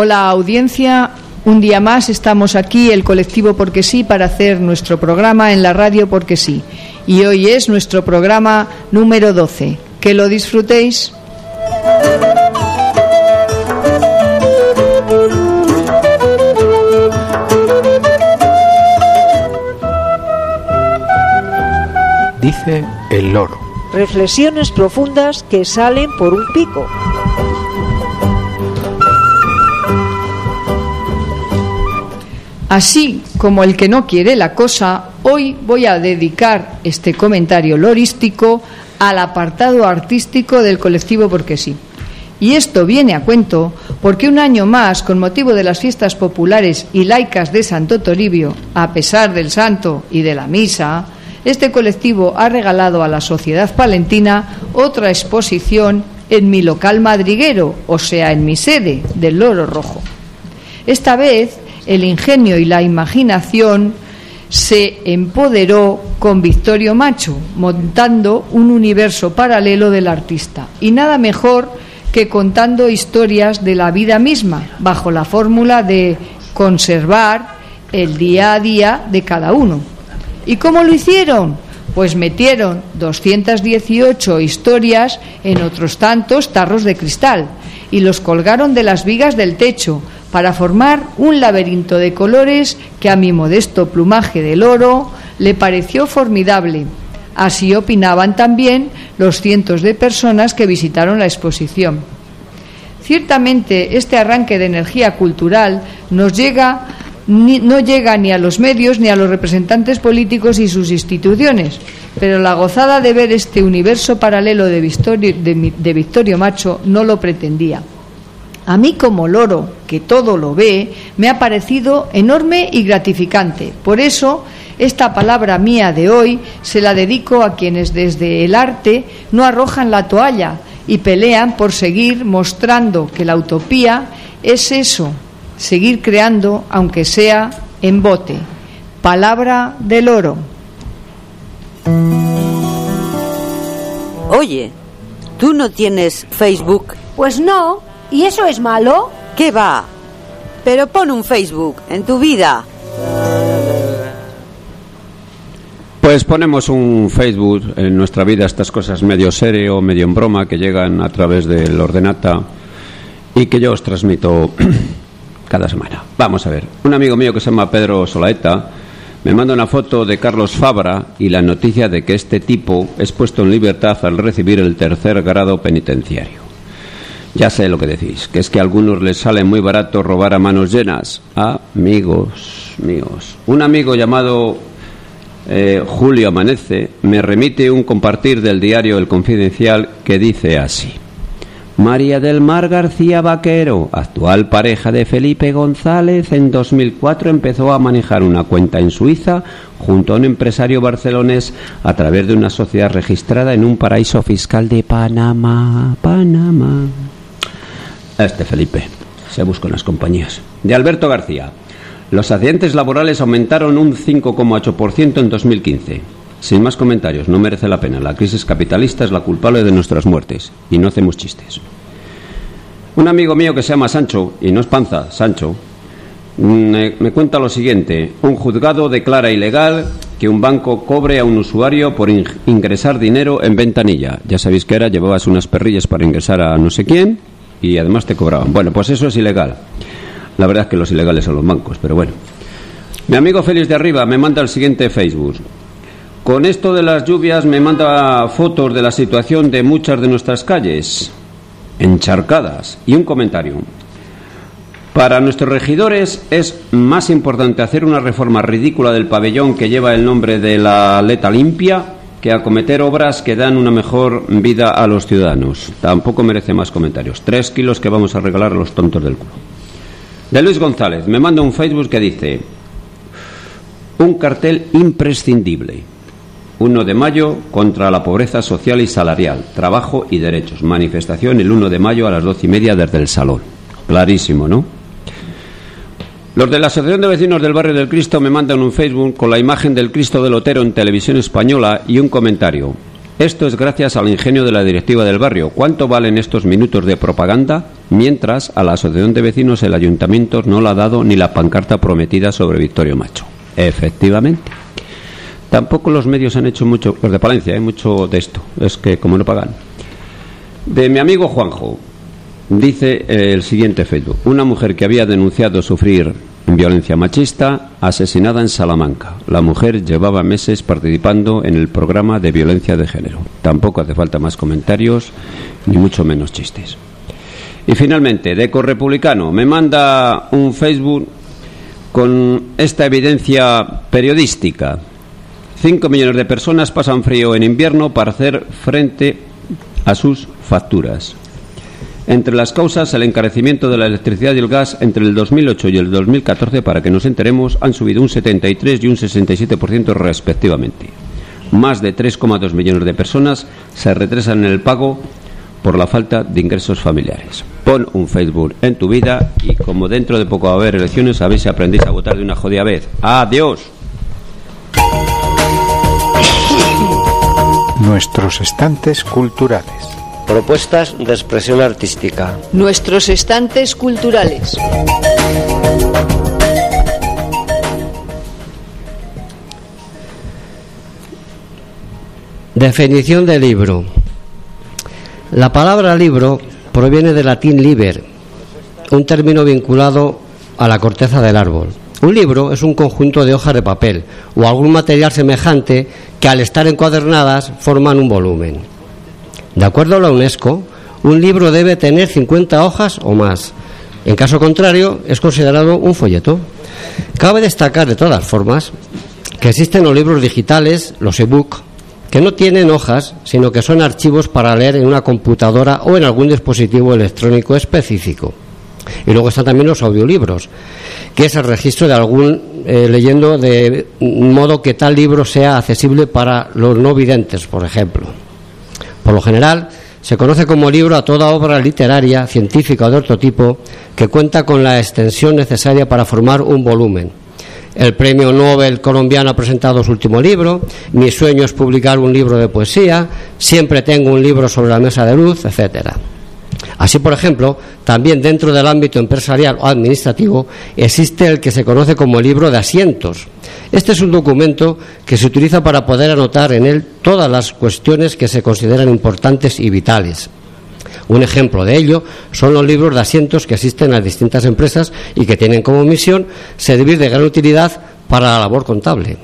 Hola audiencia, un día más estamos aquí, el colectivo Porque Sí, para hacer nuestro programa en la radio Porque Sí. Y hoy es nuestro programa número 12. Que lo disfrutéis. Dice el loro. Reflexiones profundas que salen por un pico. Así como el que no quiere la cosa, hoy voy a dedicar este comentario lorístico al apartado artístico del colectivo Porque Sí. Y esto viene a cuento porque un año más, con motivo de las fiestas populares y laicas de Santo Toribio, a pesar del santo y de la misa, este colectivo ha regalado a la sociedad palentina otra exposición en mi local madriguero, o sea, en mi sede del Loro Rojo. Esta vez el ingenio y la imaginación se empoderó con Victorio Macho, montando un universo paralelo del artista. Y nada mejor que contando historias de la vida misma, bajo la fórmula de conservar el día a día de cada uno. ¿Y cómo lo hicieron? Pues metieron 218 historias en otros tantos tarros de cristal y los colgaron de las vigas del techo para formar un laberinto de colores que a mi modesto plumaje de loro le pareció formidable. Así opinaban también los cientos de personas que visitaron la exposición. Ciertamente, este arranque de energía cultural no llega ni a los medios ni a los representantes políticos y sus instituciones, pero la gozada de ver este universo paralelo de Victorio Macho no lo pretendía. A mí, como loro, que todo lo ve, me ha parecido enorme y gratificante. Por eso, esta palabra mía de hoy se la dedico a quienes desde el arte no arrojan la toalla y pelean por seguir mostrando que la utopía es eso, seguir creando, aunque sea en bote. Palabra de loro. Oye, ¿tú no tienes Facebook? Pues no. ¿Y eso es malo? ¿Qué va? Pero pon un Facebook en tu vida. Pues ponemos un Facebook en nuestra vida, estas cosas medio serio, medio en broma, que llegan a través del ordenata y que yo os transmito cada semana. Vamos a ver, un amigo mío que se llama Pedro Solaeta me manda una foto de Carlos Fabra y la noticia de que este tipo es puesto en libertad al recibir el 3er grado penitenciario. Ya sé lo que decís, que es que a algunos les sale muy barato robar a manos llenas. Amigos míos. Un amigo llamado Julio Amanece me remite un compartir del diario El Confidencial que dice así: María del Mar García Vaquero, actual pareja de Felipe González, en 2004 empezó a manejar una cuenta en Suiza junto a un empresario barcelonés a través de una sociedad registrada en un paraíso fiscal de Panamá. Este Felipe se busca unas compañías. De Alberto García: los accidentes laborales aumentaron un 5,8% en 2015. Sin más comentarios, no merece la pena. La crisis capitalista es la culpable de nuestras muertes y no hacemos chistes. Un amigo mío que se llama Sancho, y no es panza, Sancho, me cuenta lo siguiente: un juzgado declara ilegal que un banco cobre a un usuario por ingresar dinero en ventanilla. Ya sabéis que era, llevabas unas perrillas para ingresar a no sé quién y además te cobraban. Bueno, pues eso es ilegal. La verdad es que los ilegales son los bancos, pero bueno. Mi amigo Félix de Arriba me manda el siguiente Facebook. Con esto de las lluvias me manda fotos de la situación de muchas de nuestras calles encharcadas y un comentario: para nuestros regidores es más importante hacer una reforma ridícula del pabellón que lleva el nombre de la Atleta Limpia que acometer obras que dan una mejor vida a los ciudadanos. Tampoco merece más comentarios. 3 kilos que vamos a regalar a los tontos del culo. De Luis González me manda un Facebook que dice: un cartel imprescindible, 1 de mayo contra la pobreza social y salarial, trabajo y derechos, manifestación el 1 de mayo a las 12:30 desde el Salón. Clarísimo, ¿no? Los de la Asociación de Vecinos del Barrio del Cristo me mandan un Facebook con la imagen del Cristo del Otero en Televisión Española y un comentario: Esto es gracias al ingenio de la directiva del barrio. ¿Cuánto valen estos minutos de propaganda? Mientras a la asociación de vecinos el ayuntamiento no le ha dado ni la pancarta prometida sobre Victorio Macho. Efectivamente. Tampoco los medios han hecho mucho, los de Palencia, mucho de esto. Es que como no pagan. De mi amigo Juanjo, dice el siguiente Facebook. Una mujer que había denunciado sufrir violencia machista, asesinada en Salamanca. La mujer llevaba meses participando en el programa de violencia de género. Tampoco hace falta más comentarios, ni mucho menos chistes. Y finalmente, Deco Republicano me manda un Facebook con esta evidencia periodística. 5 millones de personas pasan frío en invierno para hacer frente a sus facturas. Entre las causas, el encarecimiento de la electricidad y el gas entre el 2008 y el 2014, para que nos enteremos, han subido un 73% y un 67% respectivamente. Más de 3,2 millones de personas se retrasan en el pago por la falta de ingresos familiares. Pon un Facebook en tu vida y como dentro de poco va a haber elecciones, a ver si aprendéis a votar de una jodida vez. ¡Adiós! Nuestros estantes culturales. Propuestas de expresión artística. Nuestros estantes culturales. Definición de libro. La palabra libro proviene del latín liber, un término vinculado a la corteza del árbol. Un libro es un conjunto de hojas de papel o algún material semejante que al estar encuadernadas forman un volumen. De acuerdo a la UNESCO, un libro debe tener 50 hojas o más. En caso contrario, es considerado un folleto. Cabe destacar, de todas formas, que existen los libros digitales, los e-book, que no tienen hojas, sino que son archivos para leer en una computadora o en algún dispositivo electrónico específico. Y luego están también los audiolibros, que es el registro de algún leyendo de modo que tal libro sea accesible para los no videntes, por ejemplo. Por lo general, se conoce como libro a toda obra literaria, científica o de otro tipo que cuenta con la extensión necesaria para formar un volumen. El premio Nobel colombiano ha presentado su último libro, mi sueño es publicar un libro de poesía, siempre tengo un libro sobre la mesa de luz, etcétera. Así, por ejemplo, también dentro del ámbito empresarial o administrativo existe el que se conoce como libro de asientos. Este es un documento que se utiliza para poder anotar en él todas las cuestiones que se consideran importantes y vitales. Un ejemplo de ello son los libros de asientos que existen en las distintas empresas y que tienen como misión servir de gran utilidad para la labor contable.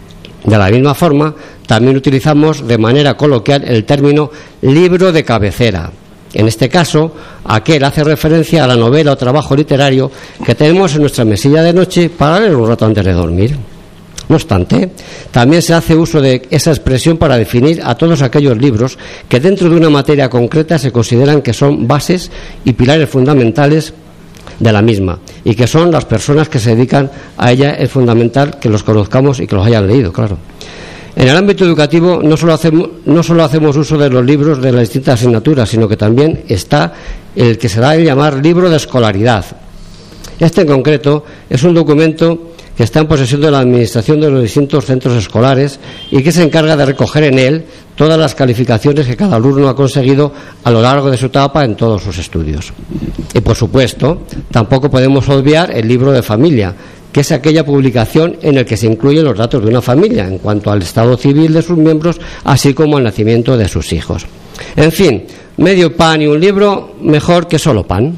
De la misma forma, también utilizamos de manera coloquial el término libro de cabecera. En este caso, aquel hace referencia a la novela o trabajo literario que tenemos en nuestra mesilla de noche para leer un rato antes de dormir. No obstante, también se hace uso de esa expresión para definir a todos aquellos libros que dentro de una materia concreta se consideran que son bases y pilares fundamentales de la misma y que son las personas que se dedican a ella. Es fundamental que los conozcamos y que los hayan leído, claro. En el ámbito educativo no solo hacemos uso de los libros de las distintas asignaturas, sino que también está el que se da a llamar libro de escolaridad. Este en concreto es un documento que está en posesión de la administración de los distintos centros escolares y que se encarga de recoger en él todas las calificaciones que cada alumno ha conseguido a lo largo de su etapa en todos sus estudios. Y por supuesto, tampoco podemos obviar el libro de familia, que es aquella publicación en el que se incluyen los datos de una familia en cuanto al estado civil de sus miembros, así como al nacimiento de sus hijos. En fin, medio pan y un libro, mejor que solo pan.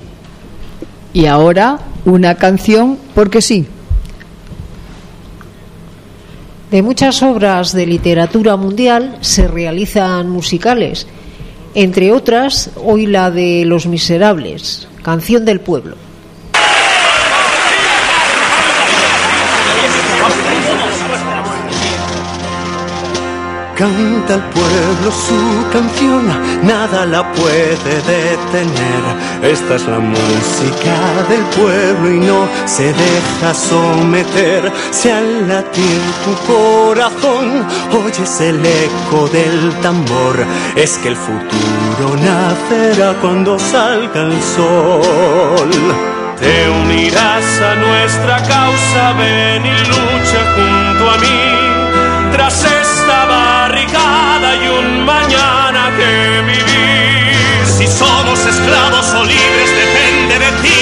Y ahora una canción, porque sí. De muchas obras de literatura mundial se realizan musicales, entre otras, hoy la de Los Miserables, Canción del Pueblo. Canta el pueblo su canción, nada la puede detener. Esta es la música del pueblo y no se deja someter. Si al latir tu corazón oyes el eco del tambor, es que el futuro nacerá cuando salga el sol. Te unirás a nuestra causa, ven y lucha junto a mí. Tras esta barricada yo un mañana que vivir. Si somos esclavos o libres depende de ti.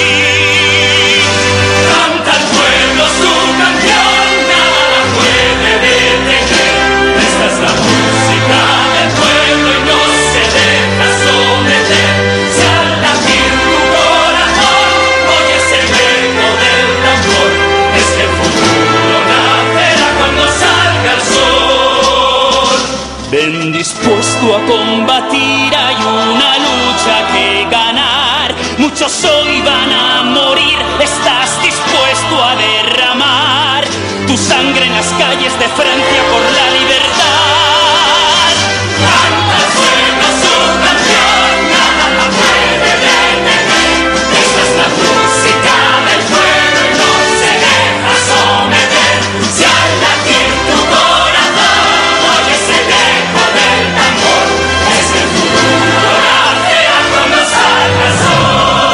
Canta el pueblo su canción, nada la puede detener. Esta es la música del pueblo y no se deja someter. Si al latir tu corazón oyes el eco del tambor, es que el futuro nacerá cuando salga el sol. Ven dispuesto a combatir, hay una lucha que ganar. Muchos hoy van a morir, estás dispuesto a derramar tu sangre en las calles de Francia por la libertad. Canta el pueblo su canción, nada la puede detener. Esta es la música del pueblo y no se deja someter. Si al latir tu corazón oyes el eco del tambor, es que el futuro nacerá cuando salga el sol.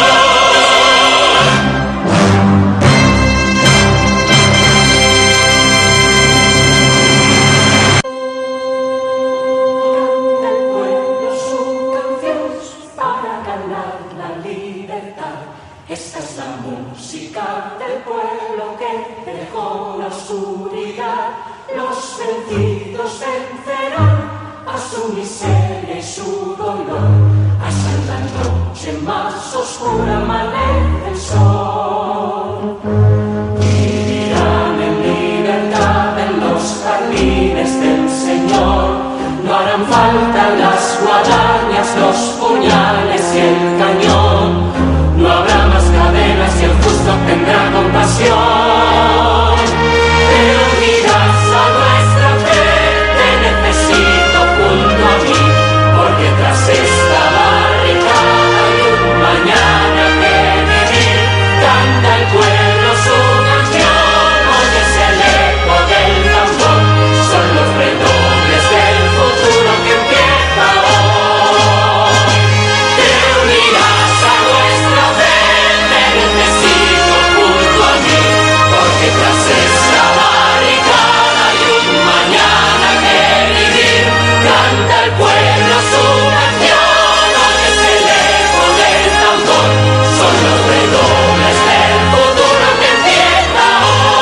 Esta es la música del pueblo que dejó la oscuridad. Los vencidos vencerán a su miseria y su dolor. Hasta en la noche más oscura amanece el sol. Vivirán en libertad en los jardines del Señor. No harán falta las guadañas, los puñales y el cañón. No habrá más cadenas y el justo tendrá compasión. Te unirás a nuestra fe, te necesito junto a mí, porque tras esta barricada hay un mañana que vivir. Canta el pueblo su canción, oyes el eco del tambor, son los redobles del futuro que empieza hoy. Te unirás a nuestra fe, te necesito junto a mí, porque tras esta barricada hay un mañana que vivir. Canta el pueblo su canción, oyes el eco del tambor, son los redobles del futuro que empieza hoy.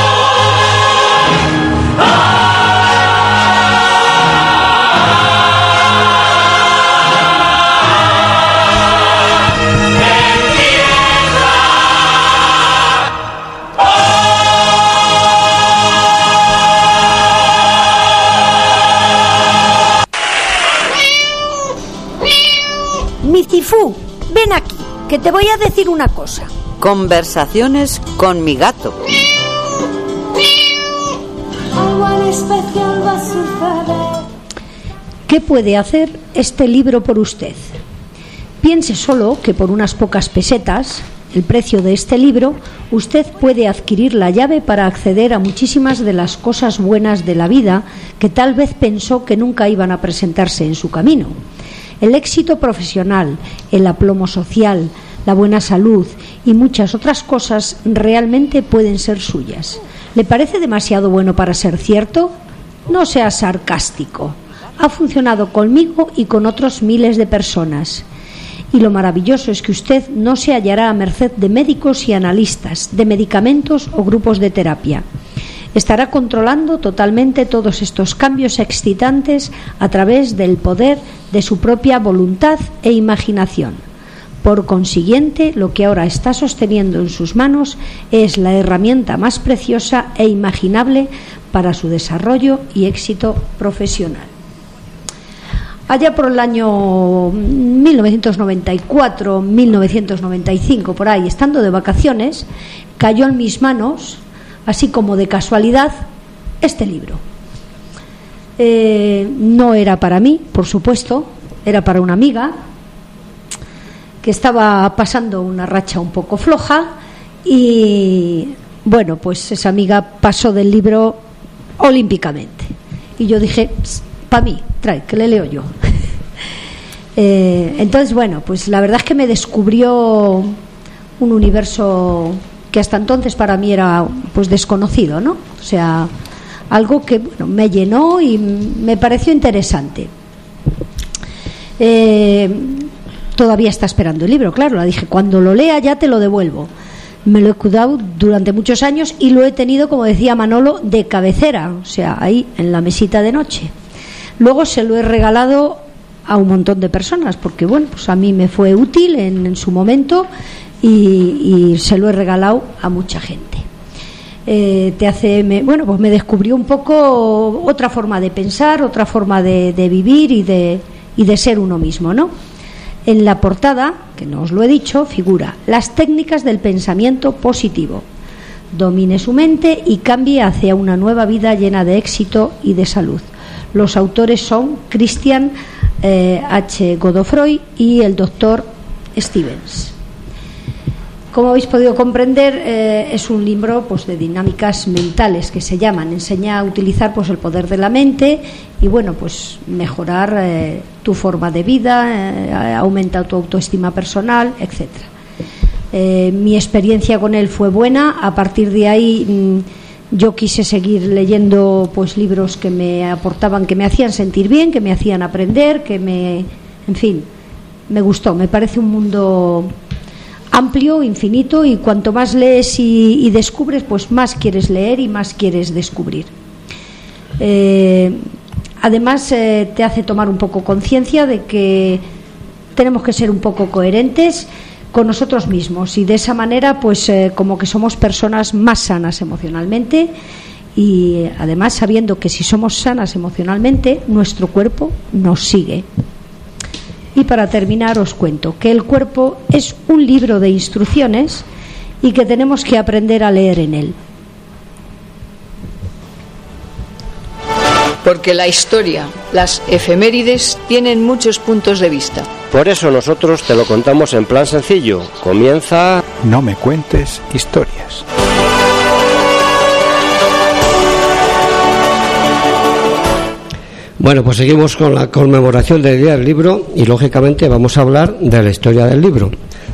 Micifú, ven aquí, que te voy a decir una cosa. Conversaciones con mi gato. Algo especial va a suceder. ¿Qué puede hacer este libro por usted? Piense solo que por unas pocas pesetas, el precio de este libro, usted puede adquirir la llave para acceder a muchísimas de las cosas buenas de la vida que tal vez pensó que nunca iban a presentarse en su camino. El éxito profesional, el aplomo social, la buena salud y muchas otras cosas realmente pueden ser suyas. ¿Le parece demasiado bueno para ser cierto? No sea sarcástico. Ha funcionado conmigo y con otros miles de personas. Y lo maravilloso es que usted no se hallará a merced de médicos y analistas, de medicamentos o grupos de terapia. Estará controlando totalmente todos estos cambios excitantes a través del poder de su propia voluntad e imaginación. Por consiguiente, lo que ahora está sosteniendo en sus manos es la herramienta más preciosa e imaginable para su desarrollo y éxito profesional. Allá por el año 1994, 1995, por ahí, estando de vacaciones, cayó en mis manos, así como de casualidad, este libro. No era para mí, por supuesto, era para una amiga que estaba pasando una racha un poco floja y, bueno, pues esa amiga pasó del libro olímpicamente. Y yo dije, para mí, trae, que le leo yo. Entonces, bueno, pues la verdad es que me descubrió un universo que hasta entonces para mí era pues desconocido, ¿no? O sea, algo que, bueno, me llenó y me pareció interesante. Todavía está esperando el libro, claro. Le dije, cuando lo lea ya te lo devuelvo. Me lo he cuidado durante muchos años y lo he tenido, como decía Manolo, de cabecera, o sea, ahí en la mesita de noche. Luego se lo he regalado a un montón de personas, porque bueno, pues a mí me fue útil en su momento y se lo he regalado a mucha gente. Pues me descubrió un poco otra forma de pensar, otra forma de vivir y de ser uno mismo, ¿no? En la portada, que no os lo he dicho, figura las técnicas del pensamiento positivo. Domine su mente y cambie hacia una nueva vida llena de éxito y de salud. Los autores son Christian H. Godofroy y el doctor Stevens. Como habéis podido comprender, es un libro pues de dinámicas mentales que se llaman. Enseña a utilizar pues el poder de la mente y bueno, pues mejorar tu forma de vida, aumenta tu autoestima personal, etcétera. Mi experiencia con él fue buena. A partir de ahí yo quise seguir leyendo pues libros que me aportaban, que me hacían sentir bien, que me hacían aprender, en fin, me gustó. Me parece un mundo amplio, infinito, y cuanto más lees y descubres, pues más quieres leer y más quieres descubrir. Además te hace tomar un poco conciencia de que tenemos que ser un poco coherentes con nosotros mismos y de esa manera pues como que somos personas más sanas emocionalmente, y además sabiendo que si somos sanas emocionalmente nuestro cuerpo nos sigue. Y para terminar os cuento que el cuerpo es un libro de instrucciones y que tenemos que aprender a leer en él. Porque la historia, las efemérides, tienen muchos puntos de vista. Por eso nosotros te lo contamos en plan sencillo. Comienza... No me cuentes historias. Bueno, pues seguimos con la conmemoración del Día del Libro y lógicamente vamos a hablar de la historia del libro.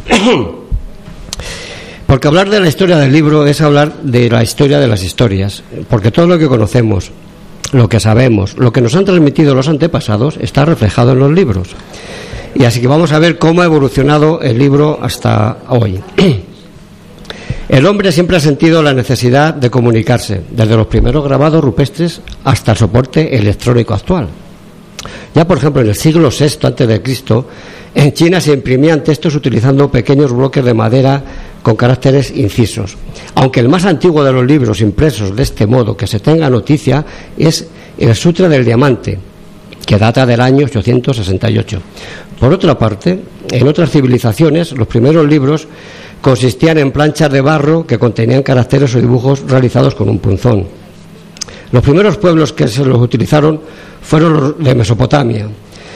Porque hablar de la historia del libro es hablar de la historia de las historias, porque todo lo que conocemos, lo que sabemos, lo que nos han transmitido los antepasados está reflejado en los libros. Y así que vamos a ver cómo ha evolucionado el libro hasta hoy. El hombre siempre ha sentido la necesidad de comunicarse, desde los primeros grabados rupestres hasta el soporte electrónico actual. Ya, por ejemplo, en el siglo VI a.C., en China se imprimían textos utilizando pequeños bloques de madera con caracteres incisos. Aunque el más antiguo de los libros impresos de este modo que se tenga noticia es el Sutra del Diamante, que data del año 868. Por otra parte, en otras civilizaciones, los primeros libros consistían en planchas de barro que contenían caracteres o dibujos realizados con un punzón. Los primeros pueblos que se los utilizaron fueron los de Mesopotamia,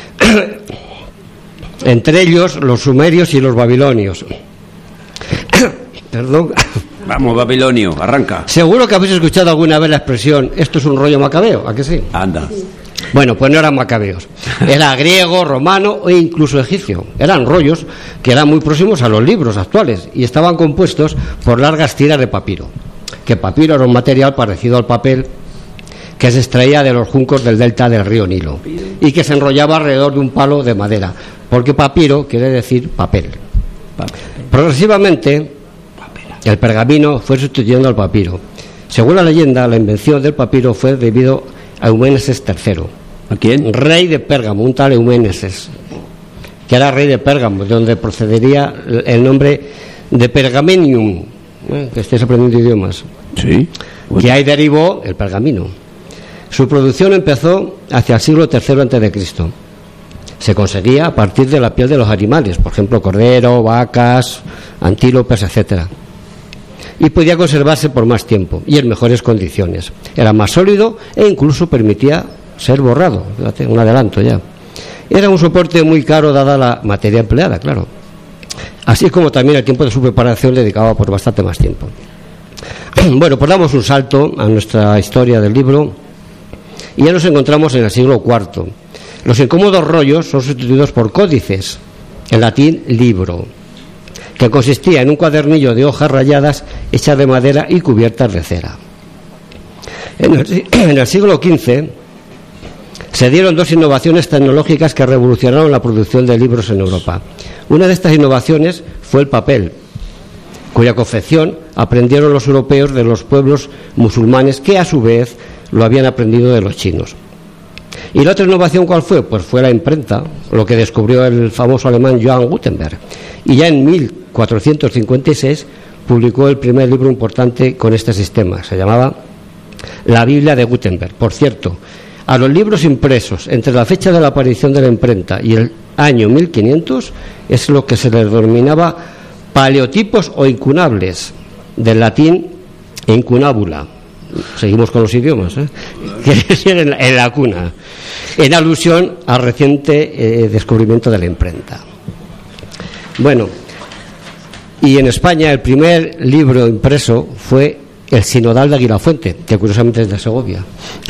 entre ellos los sumerios y los babilonios. Perdón. Vamos, babilonio, arranca. Seguro que habéis escuchado alguna vez la expresión "esto es un rollo macabeo", ¿a que sí? Anda. Bueno, pues no eran macabeos, era griego, romano e incluso egipcio. Eran rollos que eran muy próximos a los libros actuales y estaban compuestos por largas tiras de papiro. Que papiro era un material parecido al papel que se extraía de los juncos del delta del río Nilo y que se enrollaba alrededor de un palo de madera, porque papiro quiere decir papel. Progresivamente el pergamino fue sustituyendo al papiro. Según la leyenda, la invención del papiro fue debido a Eumeneses III. ¿A quién? Rey de Pérgamo, un tal Eumeneses, que era rey de Pérgamo, de donde procedería el nombre de Pergamenium, que estáis aprendiendo idiomas. Sí. Bueno. Que ahí derivó el pergamino. Su producción empezó hacia el siglo III a.C. Se conseguía a partir de la piel de los animales, por ejemplo, cordero, vacas, antílopes, etcétera. Y podía conservarse por más tiempo y en mejores condiciones. Era más sólido e incluso permitía ser borrado. Fíjate, un adelanto ya. Era un soporte muy caro dada la materia empleada, claro. Así como también el tiempo de su preparación dedicaba por bastante más tiempo. Bueno, pues damos un salto a nuestra historia del libro y ya nos encontramos en el siglo IV. Los incómodos rollos son sustituidos por códices, en latín libro, que consistía en un cuadernillo de hojas rayadas hechas de madera y cubiertas de cera. En el siglo XV se dieron dos innovaciones tecnológicas que revolucionaron la producción de libros en Europa. Una de estas innovaciones fue el papel, cuya confección aprendieron los europeos de los pueblos musulmanes, que a su vez lo habían aprendido de los chinos. ¿Y la otra innovación cuál fue? Pues fue la imprenta, lo que descubrió el famoso alemán Johann Gutenberg. Y ya en 1456 publicó el primer libro importante con este sistema. Se llamaba La Biblia de Gutenberg. Por cierto, a los libros impresos entre la fecha de la aparición de la imprenta y el año 1500 es lo que se les denominaba paleotipos o incunables, del latín incunabula. Seguimos con los idiomas, quiere decir en la cuna, en alusión al reciente descubrimiento de la imprenta. Bueno, y en España el primer libro impreso fue el Sinodal de Aguilafuente, que curiosamente es de Segovia,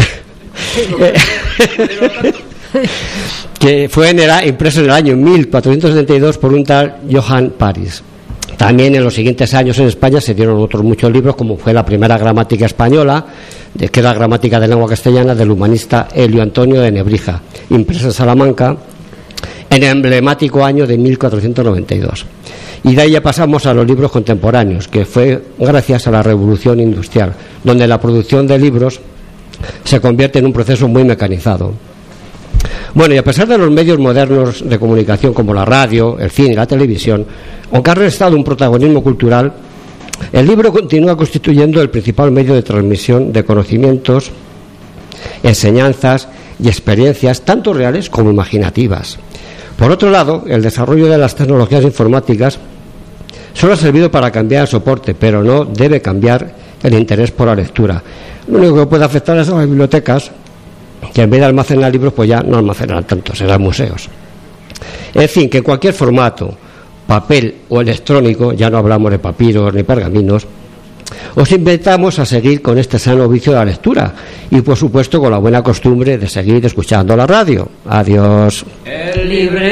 que fue impreso en el año 1472 por un tal Johann Paris. También en los siguientes años en España se dieron otros muchos libros, como fue la primera gramática española, que era la gramática de lengua castellana del humanista Helio Antonio de Nebrija, impresa en Salamanca en el emblemático año de 1492. Y de ahí ya pasamos a los libros contemporáneos, que fue gracias a la Revolución Industrial, donde la producción de libros se convierte en un proceso muy mecanizado. Bueno, y a pesar de los medios modernos de comunicación como la radio, el cine y la televisión, aunque ha restado un protagonismo cultural, el libro continúa constituyendo el principal medio de transmisión de conocimientos, enseñanzas y experiencias, tanto reales como imaginativas. Por otro lado, el desarrollo de las tecnologías informáticas solo ha servido para cambiar el soporte, pero no debe cambiar el interés por la lectura. Lo único que puede afectar es a las bibliotecas, que en vez de almacenar libros, pues ya no almacenan tanto, serán museos. En fin, que en cualquier formato, papel o electrónico, ya no hablamos de papiros ni pergaminos, os invitamos a seguir con este sano vicio de la lectura y, por supuesto, con la buena costumbre de seguir escuchando la radio. Adiós. El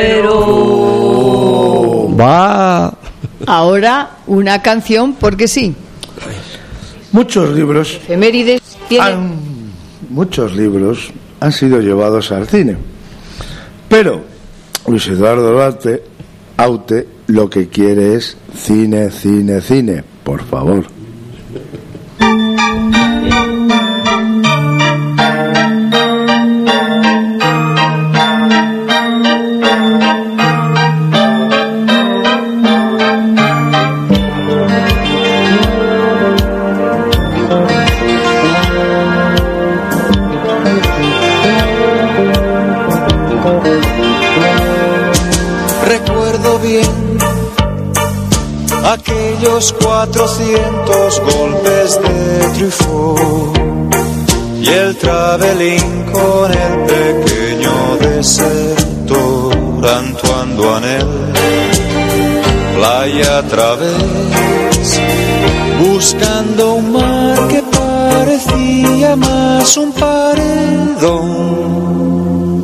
librero va. Ahora una canción, porque sí. Muchos libros han sido llevados al cine, pero Luis Eduardo Aute lo que quiere es cine, cine, cine, por favor. Aquellos 400 golpes de Truffaut y el travelling con el pequeño desertor Antoine Duanel, playa a través, buscando un mar que parecía más un paredón,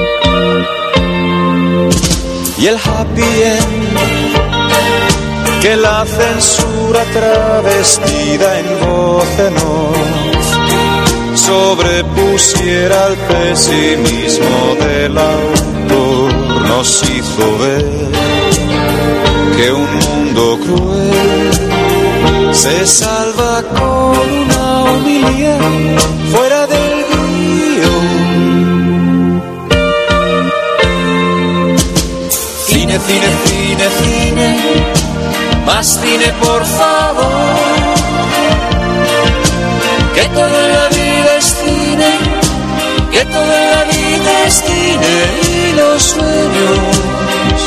y el happy end que la censura travestida en voz en off sobrepusiera al pesimismo del autor, nos hizo ver que un mundo cruel se salva con una homilía fuera del guión. Cine, cine, cine, cine, más cine, por favor, que toda la vida es cine, que toda la vida es cine y los sueños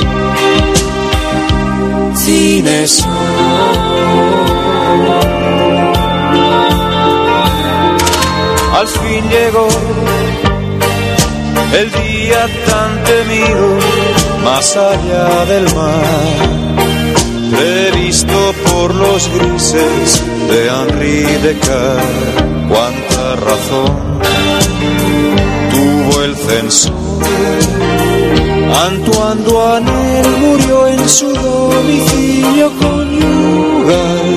cine son. Al fin llegó el día tan temido, más allá del mar, previsto por los grises de Henri Descartes. Cuánta razón tuvo el censor. Antoine Duanel murió en su domicilio conyugal.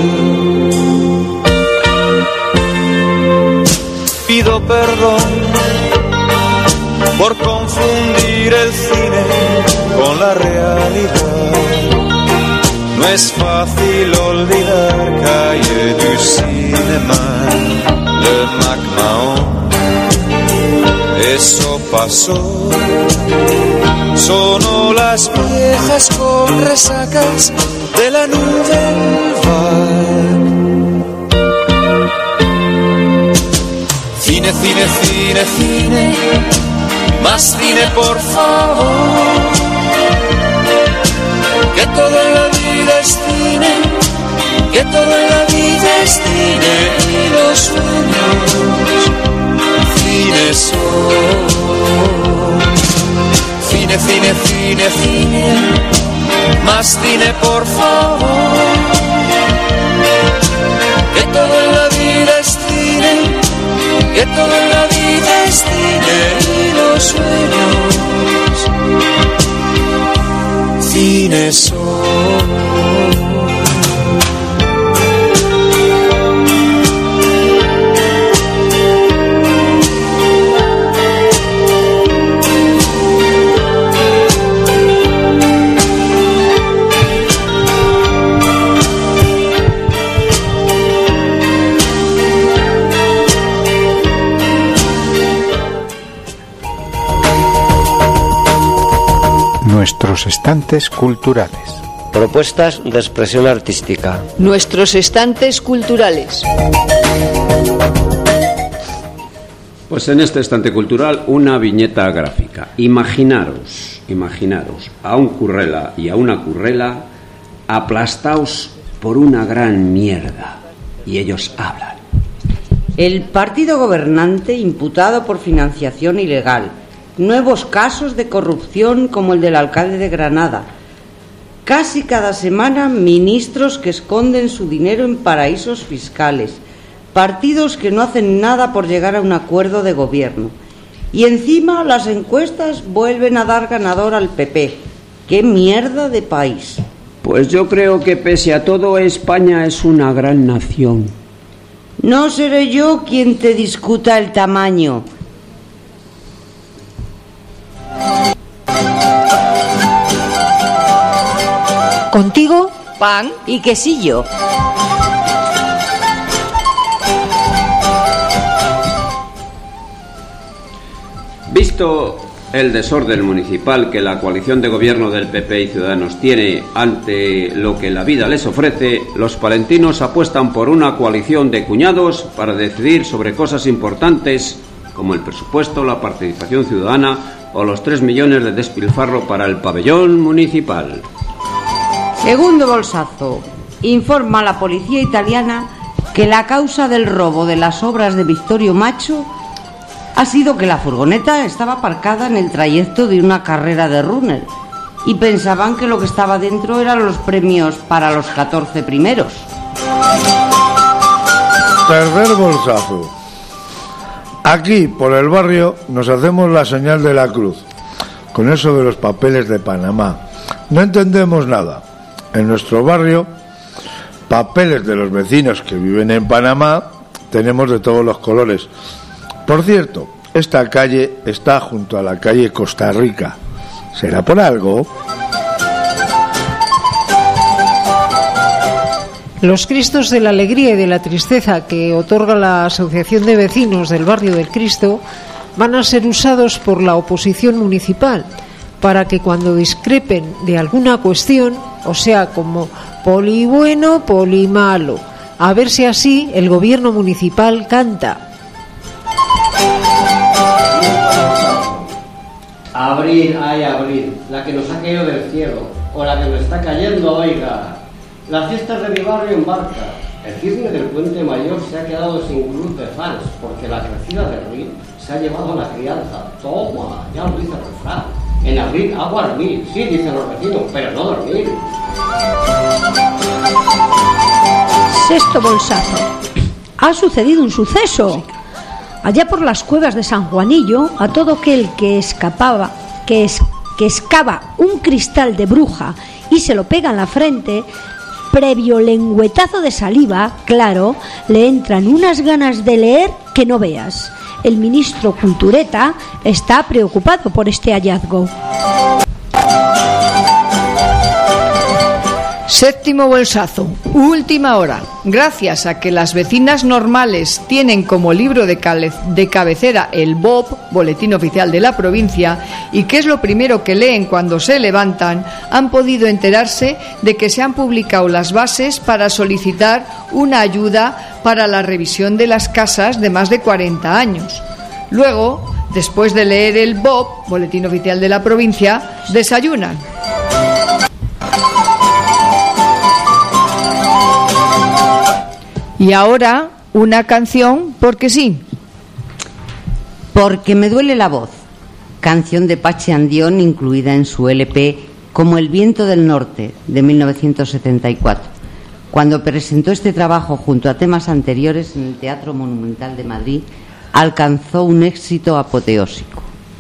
Pido perdón por confundir el cine con la realidad. No es fácil olvidar Calle du Cinéma, le Mac Mahon. Eso pasó. Sonó las viejas con resacas de la Nouvelle Vague. Cine, cine, cine, cine, más cine por favor. Que todo en la vida es cine, que todo en la vida es cine y los sueños cine son. Cine, cine, cine, cine, más cine por favor. Que todo en la vida es cine, que todo en la vida es cine y los sueños cine son. Nuestros estantes culturales. Propuestas de expresión artística. Nuestros estantes culturales. Pues en este estante cultural una viñeta gráfica. Imaginaros a un currela y a una currela aplastaos por una gran mierda y ellos hablan. El partido gobernante imputado por financiación ilegal. Nuevos casos de corrupción como el del alcalde de Granada. Casi cada semana ministros que esconden su dinero en paraísos fiscales. Partidos que no hacen nada por llegar a un acuerdo de gobierno. Y encima las encuestas vuelven a dar ganador al PP. ¡Qué mierda de país! Pues yo creo que pese a todo España es una gran nación. No seré yo quien te discuta el tamaño. Contigo, pan y quesillo. Visto el desorden municipal que la coalición de gobierno del PP y Ciudadanos tiene ante lo que la vida les ofrece, los palentinos apuestan por una coalición de cuñados para decidir sobre cosas importantes como el presupuesto, la participación ciudadana o los 3 millones de despilfarro para el pabellón municipal. Segundo bolsazo. Informa la policía italiana que la causa del robo de las obras de Vittorio Macho ha sido que la furgoneta estaba aparcada en el trayecto de una carrera de runner y pensaban que lo que estaba dentro eran los premios para los 14 primeros. Tercer bolsazo. Aquí, por el barrio, nos hacemos la señal de la cruz, con eso de los papeles de Panamá. No entendemos nada. En nuestro barrio, papeles de los vecinos que viven en Panamá, tenemos de todos los colores. Por cierto, esta calle está junto a la calle Costa Rica. ¿Será por algo? los Cristos de la Alegría y de la Tristeza que otorga la Asociación de Vecinos del Barrio del Cristo van a ser usados por la oposición municipal para que cuando discrepen de alguna cuestión, o sea, como poli bueno, poli malo, a ver si así el gobierno municipal canta. Abril, ay abril, la que nos ha caído del cielo, o la que nos está cayendo, oiga. Las fiestas de mi barrio en Barca. El cisne del Puente Mayor se ha quedado sin club de fans, porque la crecida del río se ha llevado a la crianza. Toma, ya lo dice el refrán. En abril, agua al mil, sí, dicen los vecinos, pero no dormir. Sexto bolsazo. Ha sucedido un suceso. Allá por las cuevas de San Juanillo, a todo aquel que excava un cristal de bruja y se lo pega en la frente, previo lengüetazo de saliva, claro, le entran unas ganas de leer que no veas. el ministro Cultureta está preocupado por este hallazgo. Séptimo bolsazo, última hora. Gracias a que las vecinas normales tienen como libro de cabecera el BOP, Boletín Oficial de la Provincia, y que es lo primero que leen cuando se levantan, han podido enterarse de que se han publicado las bases para solicitar una ayuda para la revisión de las casas de más de 40 años. Luego, después de leer el BOP, Boletín Oficial de la Provincia, desayunan. Y ahora una canción, porque sí. Porque me duele la voz. Canción de Pachi Andión incluida en su LP Como el viento del norte de 1974. Cuando presentó este trabajo junto a temas anteriores en el Teatro Monumental de Madrid, alcanzó un éxito apoteósico.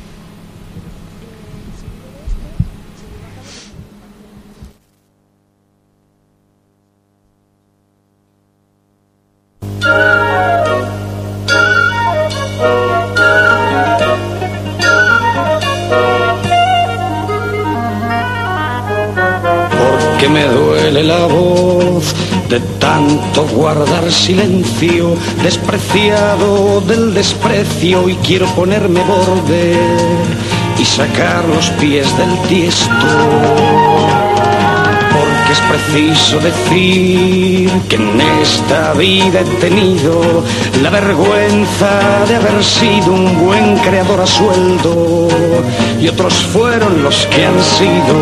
Porque me duele la voz de tanto guardar silencio, despreciado del desprecio, y quiero ponerme borde y sacar los pies del tiesto. Porque es preciso decir que en esta vida he tenido la vergüenza de haber sido un buen creador a sueldo, y otros fueron los que han sido.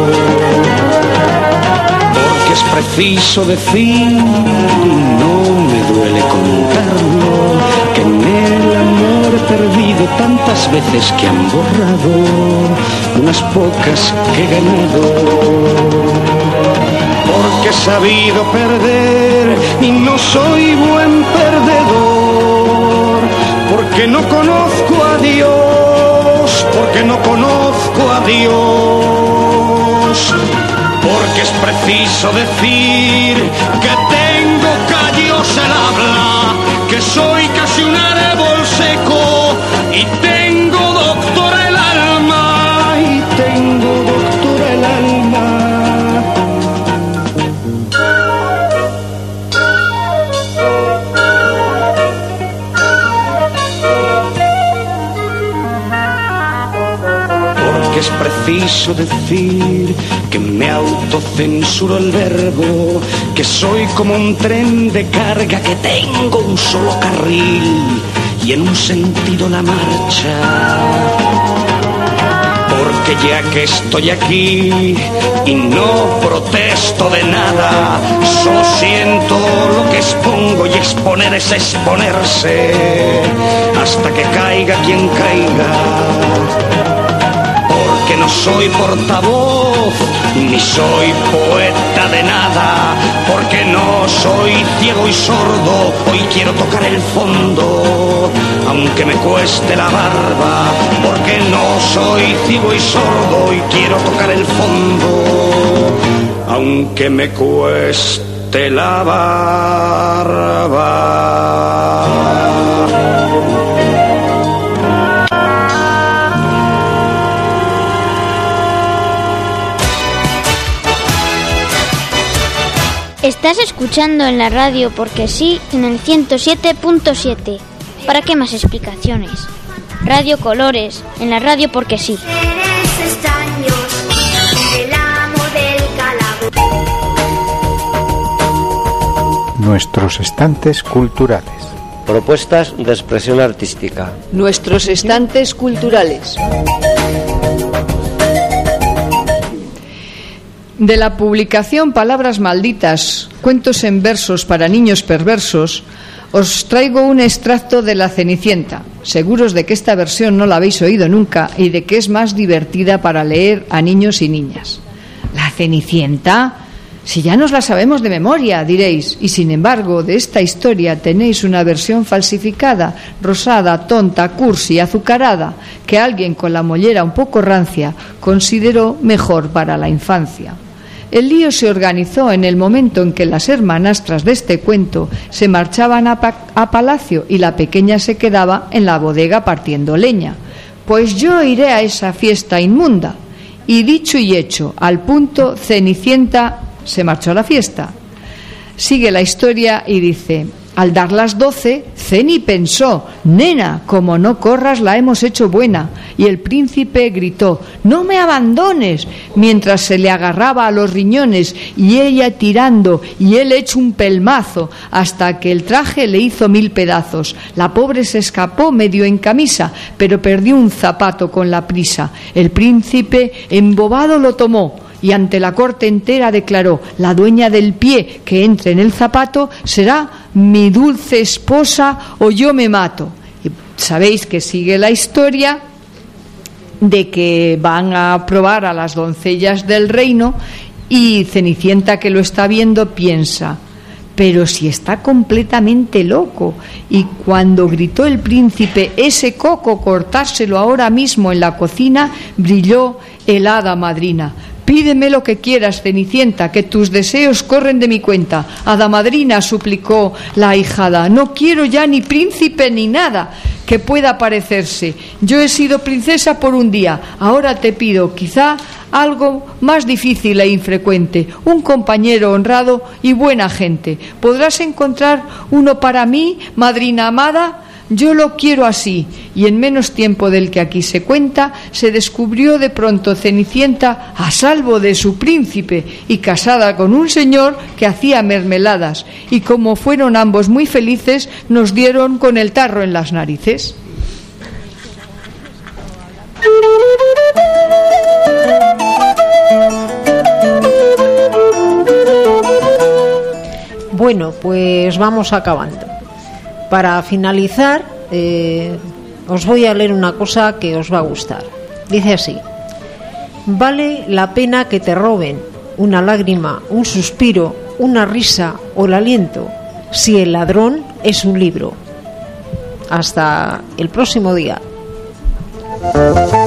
Porque es preciso decir, y no me duele contarlo, que en el amor he perdido tantas veces que han borrado unas pocas que he ganado. Porque he sabido perder y no soy buen perdedor. Porque no conozco a Dios, porque no conozco a Dios. Porque es preciso decir que tengo callos el habla, que soy casi un árbol seco y tengo doctor el alma, y tengo doctor el alma. Porque es preciso decir que me autocensuro el verbo, que soy como un tren de carga, que tengo un solo carril y en un sentido la marcha. Porque ya que estoy aquí y no protesto de nada, solo siento lo que expongo, y exponer es exponerse hasta que caiga quien caiga. Porque no soy portavoz, ni soy poeta de nada, porque no soy ciego y sordo, hoy quiero tocar el fondo, aunque me cueste la barba. Porque no soy ciego y sordo, hoy quiero tocar el fondo, aunque me cueste la barba. Estás escuchando en la radio Porque sí, en el 107.7. ¿Para qué más explicaciones? Radio Colores, en la radio Porque sí. Nuestros estantes culturales. Propuestas de expresión artística. Nuestros estantes culturales. De la publicación Palabras malditas, cuentos en versos para niños perversos, os traigo un extracto de La Cenicienta, seguros de que esta versión no la habéis oído nunca y de que es más divertida para leer a niños y niñas. ¿La Cenicienta? Si ya nos la sabemos de memoria, diréis, y sin embargo de esta historia tenéis una versión falsificada, rosada, tonta, cursi, azucarada, que alguien con la mollera un poco rancia consideró mejor para la infancia. El lío se organizó en el momento en que las hermanastras de este cuento se marchaban a palacio y la pequeña se quedaba en la bodega partiendo leña. Pues yo iré a esa fiesta inmunda. Y dicho y hecho, al punto, Cenicienta se marchó a la fiesta. Sigue la historia y dice: al dar las 12, Ceni pensó: nena, como no corras la hemos hecho buena. Y el príncipe gritó: no me abandones, mientras se le agarraba a los riñones y ella tirando y él hecho un pelmazo, hasta que el traje le hizo 1000 pedazos. La pobre se escapó medio en camisa, pero perdió un zapato con la prisa. El príncipe embobado lo tomó y ante la corte entera declaró: la dueña del pie que entre en el zapato será mi dulce esposa o yo me mato. Y sabéis que sigue la historia de que van a probar a las doncellas del reino y Cenicienta, que lo está viendo, piensa: pero si está completamente loco. Y cuando gritó el príncipe: ese coco cortárselo ahora mismo en la cocina, brilló el hada madrina. Pídeme lo que quieras, Cenicienta, que tus deseos corren de mi cuenta. Hada madrina, suplicó la ahijada, no quiero ya ni príncipe ni nada que pueda parecerse. Yo he sido princesa por un día, ahora te pido quizá algo más difícil e infrecuente, un compañero honrado y buena gente. ¿Podrás encontrar uno para mí, madrina amada? Yo lo quiero así. Y en menos tiempo del que aquí se cuenta, se descubrió de pronto Cenicienta a salvo de su príncipe y casada con un señor que hacía mermeladas. Y como fueron ambos muy felices, nos dieron con el tarro en las narices. Bueno, pues vamos acabando. Para finalizar, os voy a leer una cosa que os va a gustar. Dice así: vale la pena que te roben una lágrima, un suspiro, una risa o el aliento, si el ladrón es un libro. Hasta el próximo día.